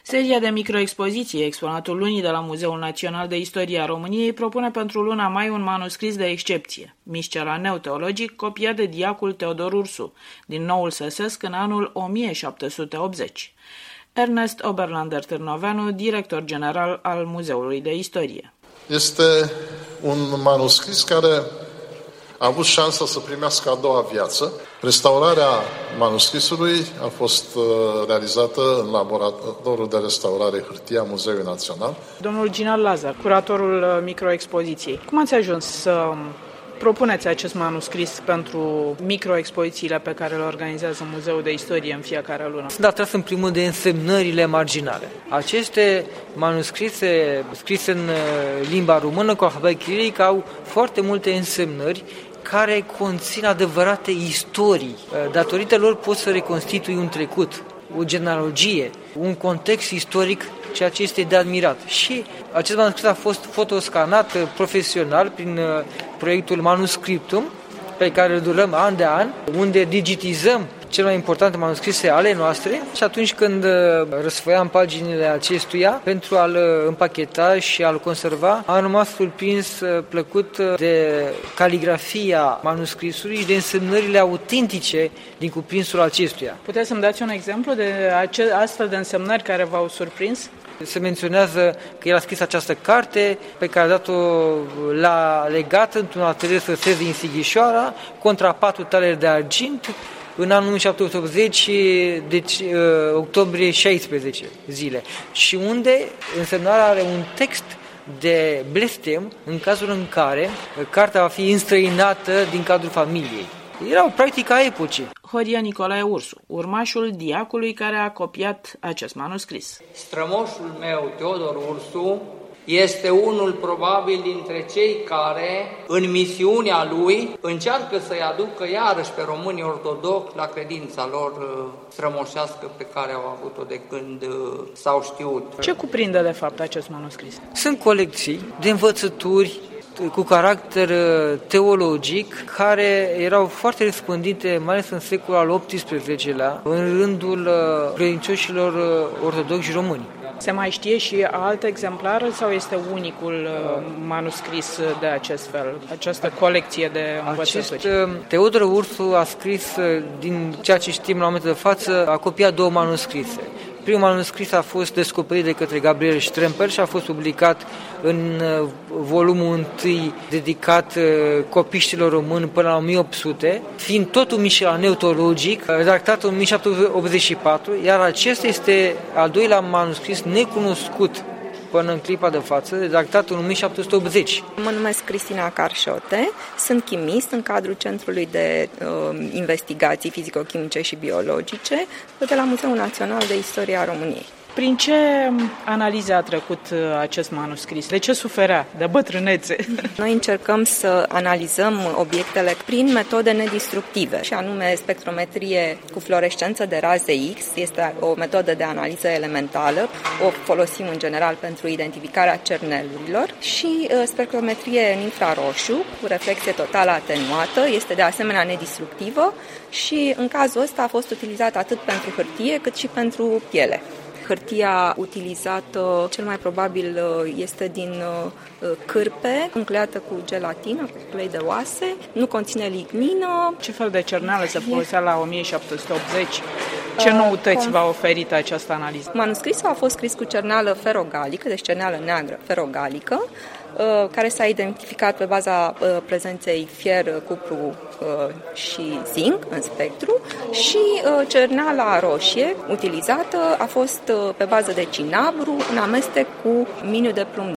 Seria de microexpoziții, exponatul lunii de la Muzeul Național de Istorie a României, propune pentru luna mai un manuscris de excepție, Miscela Neoteologic, copiat de diacul Teodor Ursu, din Noul Săsesc în anul 1780. Ernest Oberlander Târnoveanu, director general al Muzeului de Istorie. Este un manuscris care a avut șansa să primească a doua viață. Restaurarea manuscrisului a fost realizată în laboratorul de restaurare hârtie a Muzeului Național. Domnul Ginal Lazar, curatorul microexpoziției, cum ați ajuns să propuneți acest manuscris pentru microexpozițiile pe care le organizează Muzeul de Istorie în fiecare lună? Sunt atras în primul de însemnările marginale. Aceste manuscrise scrise în limba română cu alfabet chirilic au foarte multe însemnări care conțin adevărate istorii. Datorită lor poți să reconstitui un trecut, o genealogie, un context istoric, ceea ce este de admirat. Și acest manuscris a fost fotoscanat profesional prin proiectul Manuscriptum, pe care îl durăm an de an, unde digitizăm cele mai importante manuscrise ale noastre și atunci când răsfoiam paginile acestuia pentru a-l împacheta și a-l conserva, am rămas surprins plăcut de caligrafia manuscrisului și de însemnările autentice din cuprinsul acestuia. Puteți să-mi dați un exemplu de astfel de însemnări care v-au surprins? Se menționează că el a scris această carte pe care a dat-o la legat într-un atelier săsesc din Sighișoara contra 4 taleri de argint în anul 1780, deci octombrie 16 zile, și unde însemnarea are un text de blestem în cazul în care cartea va fi înstrăinată din cadrul familiei. Era o practică a epocii. Horia Nicolae Ursu, urmașul diacului care a copiat acest manuscris. Strămoșul meu, Teodor Ursu, este unul probabil dintre cei care, în misiunea lui, încearcă să-i aducă iarăși pe românii ortodoxi la credința lor strămoșească pe care au avut-o de când s-au știut. Ce cuprinde, de fapt, acest manuscris? Sunt colecții de învățături cu caracter teologic, care erau foarte răspândite, mai ales în secolul al XVIII-lea, în rândul credincioșilor ortodoxi români. Se mai știe și alte exemplare sau este unicul manuscris de acest fel, această colecție de învățături? Teodor Ursu a scris, din ceea ce știm la momentul de față, a copiat 2 manuscrise. Primul manuscris a fost descoperit de către Gabriel Stremper și a fost publicat în volumul 1 dedicat copiștilor români până la 1800, fiind tot un Miscela Neoteologic, redactat în 1784, iar acesta este al doilea manuscris necunoscut până în clipa de față, redactat în 1780. Mă numesc Cristina Carșote, sunt chimist în cadrul Centrului de Investigații Fizico-Chimice și Biologice de la Muzeul Național de Istorie a României. Prin ce analize a trecut acest manuscris? De ce suferea de bătrânețe? Noi încercăm să analizăm obiectele prin metode nedistructive, și anume spectrometrie cu fluorescență de raze X. Este o metodă de analiză elementală, o folosim în general pentru identificarea cernelurilor, și spectrometrie în infraroșu cu reflexie totală atenuată, este de asemenea nedistructivă și în cazul ăsta a fost utilizată atât pentru hârtie cât și pentru piele. Hârtia utilizată cel mai probabil este din cârpe, încleiată cu gelatină, cu ulei de oase, nu conține lignină. Ce fel de cerneală se folosea la 1780? Ce noutăți v-a oferit această analiză? Manuscrisul a fost scris cu cerneală ferogalică, deci cerneală neagră ferogalică, care s-a identificat pe baza prezenței fier, cupru și zinc în spectru, și cerneala roșie utilizată a fost pe bază de cinabru în amestec cu miniu de plumb